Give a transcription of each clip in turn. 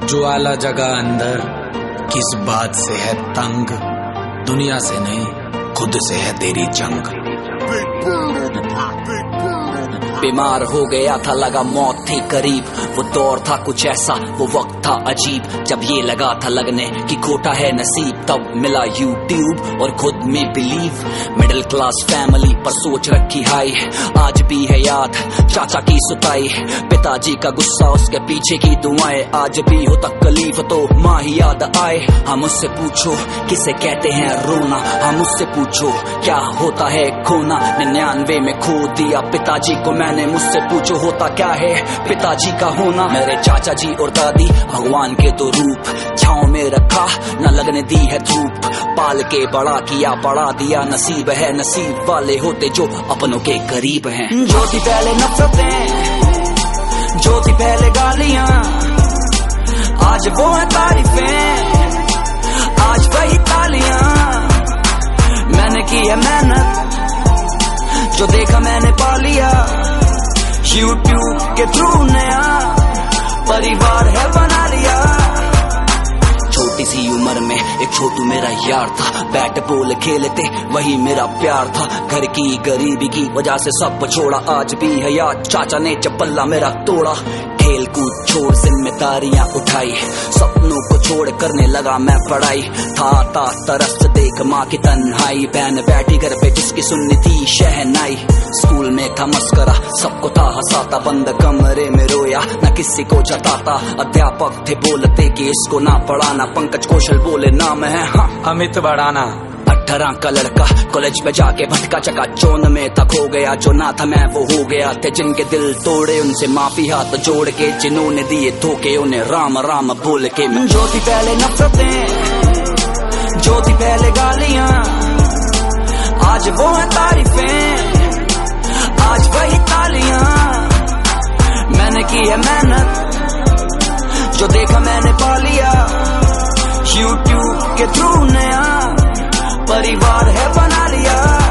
ज्वाला जगह अंदर किस बात से है तंग, दुनिया से नहीं खुद से है तेरी जंग। बीमार हो गया था, लगा मौत थी करीब, वो दौर था कुछ ऐसा, वो वक्त था अजीब, जब ये लगा था लगने कि खोटा है नसीब, तब मिला यूट्यूब और खुद में बिलीव। मिडिल क्लास फैमिली पर सोच रखी हाई, आज भी है याद चाचा की सुताई, पिताजी का गुस्सा उसके पीछे की दुआएं, आज भी हो तकलीफ तो माँ ही याद आए। हम उससे पूछो किसे कहते हैं रोना, हम उससे पूछो क्या होता है खोना, 99 में खो दिया पिताजी को मैंने, मुझसे पूछो होता क्या है पिताजी का होना। मेरे चाचा जी और दादी भगवान के तो रूप, छांव में रखा न लगने दी है धूप, पाल के बड़ा किया पढ़ा दिया, नसीब है नसीब वाले होते जो अपनों के करीब हैं। जो थी पहले नफरतें, जो थी पहले गालियां, आज वो है तारीफें, आज वही तालियां। मैंने की है मेहनत, जो देखा मैंने पा लिया, यूट्यूब के थ्रू नया परिवार है बना लिया। छोटी सी उम्र में एक छोटू मेरा यार था, बैट बॉल खेलते वही मेरा प्यार था, घर की गरीबी की वजह से सब छोड़ा, आज भी है याद चाचा ने चप्पला मेरा तोड़ा। खेल कूद छोड़ जिम्मेदारियां उठाई, सपनों को छोड़ करने लगा मैं पढ़ाई, था तरस देख माँ की तन्हाई, बहन बैठी घर पे जिसकी सुननी थी शहनाई। स्कूल में था मस्करा, सबको था हंसाता, बंद कमरे में रोया न किसी को जताता, अध्यापक थे बोलते कि इसको ना पढ़ाना, पंकज कौशल बोले नाम है हाँ अमित बढ़ाना। 18 का लड़का कॉलेज में जाके भटका चका चौन में था, खो गया जो ना था मैं वो हो गया, थे जिनके दिल तोड़े उनसे माफी हाथ जोड़ के, जिन्होंने दिए धोखे उन्हें राम राम बोल के। जो थी पहले नफरतें, जो थी पहले गालियां, आज वो है तारीफें, आज वही तालियां। मैंने की है मेहनत, जो देखा मैंने पा लिया, यूट्यूब के थ्रू नया परिवार है बना लिया।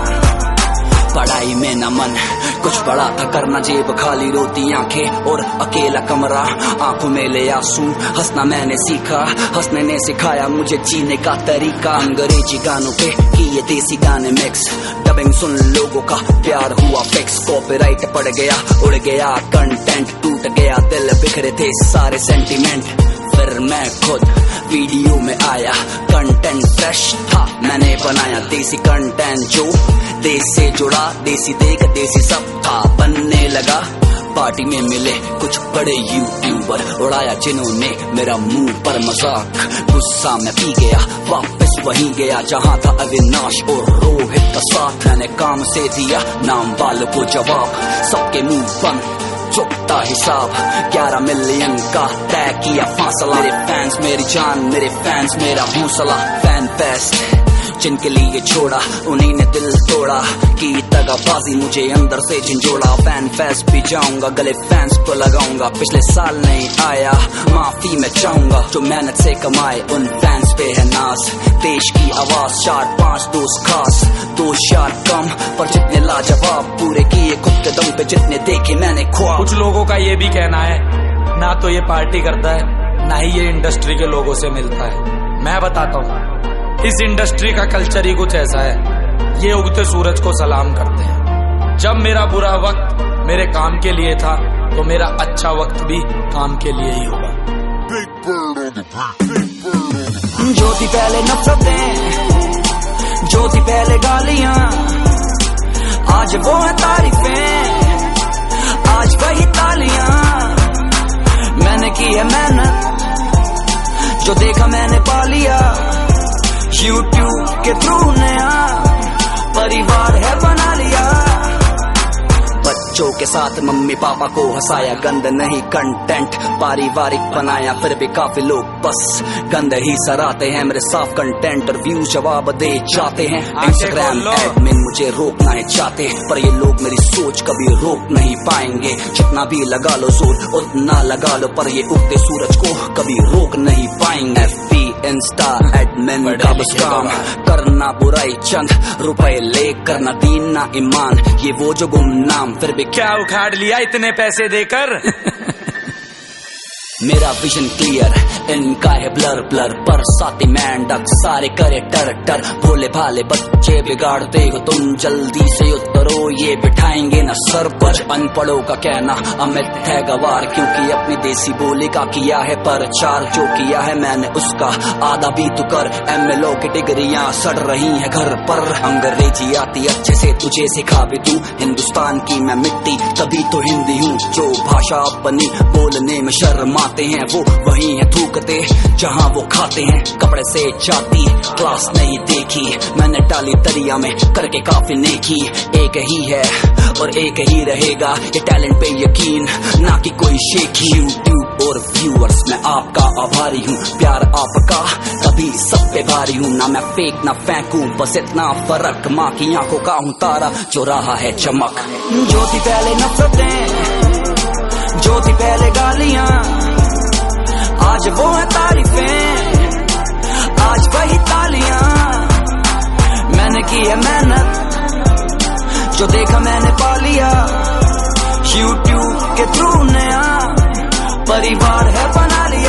पढ़ाई में न मन कुछ पड़ा था करना, जेब खाली रोती आंखें और अकेला कमरा, आंखों में ले आंसू, हंसना मैंने सीखा, हंसने ने सिखाया मुझे जीने का तरीका। अंग्रेजी गानों पे किए देसी गाने मिक्स, डबिंग सुन लोगों का प्यार हुआ फिक्स, कॉपीराइट पड़ गया उड़ गया कंटेंट, टूट गया दिल बिखरे थे सारे सेंटीमेंट। फिर मैं खुद वीडियो में आया, कंटेंट फ्रेश था मैंने बनाया, देसी कंटेंट जो देश से जुड़ा, देसी देख देसी सब था बनने लगा। पार्टी में मिले कुछ बड़े यूट्यूबर, उड़ाया जिन्होंने मेरा मुंह पर मजाक, गुस्सा में पी गया वापस वहीं गया जहां था अविनाश और रोहित का साथ। मैंने काम से दिया नाम वालों को जवाब, सबके मुंह बंद चुकता हिसाब, 11 मिलियन का तय किया फासला, मेरे फैंस मेरी जान, मेरे फैंस मेरा हौसला। फैन फेस्ट जिनके लिए छोड़ा उन्हीं ने दिल तोड़ा, की दगाबाजी मुझे अंदर से झंझोड़ा। फैन फेस्ट भी जाऊंगा, गले फैंस को लगाऊंगा, पिछले साल नहीं आया माफी मैं चाहूंगा, जो मेहनत से कमाए उन फैंस पे है नाज। देश की आवाज 4-5 दोस्त खास, 2 यार कम पर जितने लाजवाब, पूरे किए खुद के दम पे जितने देखे मैंने ख्वाब। कुछ लोगों का ये भी कहना है ना तो ये पार्टी करता है ना ही ये इंडस्ट्री के लोगों से मिलता है। मैं बताता हूँ इस इंडस्ट्री का कल्चर ही कुछ ऐसा है, ये उगते सूरज को सलाम करते हैं। जब मेरा बुरा वक्त मेरे काम के लिए था तो मेरा अच्छा वक्त भी काम के लिए ही होगा। जो थी पहले नफरतें, जो थी पहले गालियां, आज वो है तारीफें, आज वही तालियां। मैंने की है मेहनत, जो देखा मैंने पा लिया, यूट्यूब के थ्रू नया परिवार है बना लिया। बच्चों के साथ मम्मी पापा को हंसाया, गंद नहीं कंटेंट पारिवारिक बनाया, फिर भी काफी लोग बस गंद ही सराहते हैं मेरे साफ कंटेंट और व्यू जवाब दे जाते हैं। इंस्टाग्राम एडमिन मुझे रोकना है चाहते, पर ये लोग मेरी सोच कभी रोक नहीं पाएंगे, जितना भी लगा लो जोर उतना लगा लो, पर ये उगते सूरज को कभी रोक नहीं पाएंगे। FB इंस्टा एडमिन का बस काम करना बुराई, चंद रुपए ले करना दीन ना ईमान, ये वो जो गुमनाम फिर भी क्या उखाड़ लिया इतने पैसे देकर। मेरा विजन क्लियर, इनका है ब्लर ब्लर। पर साथी मेंढक सारे करे टर टर। भोले भाले बच्चे बिगाड़ते हो तुम, जल्दी से उतरो ये बिठाएंगे न सर पर। अनपढ़ों का कहना अमित है गवार, क्योंकि अपनी देसी बोली का किया है प्रचार। जो किया है मैंने उसका आधा भी तू कर। MLO की डिग्रियां सड़ रही हैं घर पर। अंग्रेजी आती अच्छे से तुझे सिखा भी दूं, हिंदुस्तान की मैं मिट्टी तभी तो हिंदी हूँ। जो भाषा अपनी बोलने में शर्माते हैं वो वही है थूकते जहाँ वो खाते हैं। कपड़े से जाती क्लास नहीं देखी मैंने, डाली दरिया में करके काफी नेकी। एक ही है और एक ही रहेगा ये टैलेंट पे यकीन, ना कि कोई शेखी। यूट्यूब और व्यूअर्स मैं आपका आभारी हूँ, प्यार आपका कभी सब पे भारी हूँ। ना मैं फेंक ना फेंकूं, बस इतना फर्क, माँ की आंखों का हूँ तारा जो रहा है चमक। जो थी पहले नफरतें, जो थी पहले गालियां, आज वो है तारीफें, आज वही तालियां। मैंने की है मेहनत, जो देखा मैंने पा लिया। YouTube के थ्रू नया परिवार है बना लिया।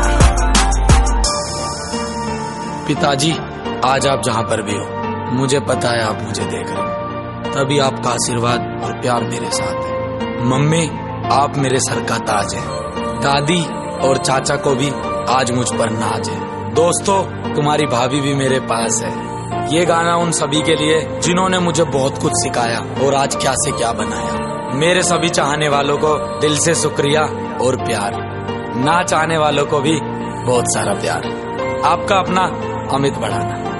पिताजी, आज आप जहाँ पर भी हो मुझे पता है आप मुझे देख रहे हो, तभी आपका आशीर्वाद और प्यार मेरे साथ है। मम्मी, आप मेरे सर का ताज है। दादी और चाचा को भी आज मुझ पर नाज है। दोस्तों, तुम्हारी भाभी भी मेरे पास है। ये गाना उन सभी के लिए जिन्होंने मुझे बहुत कुछ सिखाया और आज क्या से क्या बनाया। मेरे सभी चाहने वालों को दिल से शुक्रिया और प्यार, ना चाहने वालों को भी बहुत सारा प्यार। आपका अपना अमित बढ़ाना।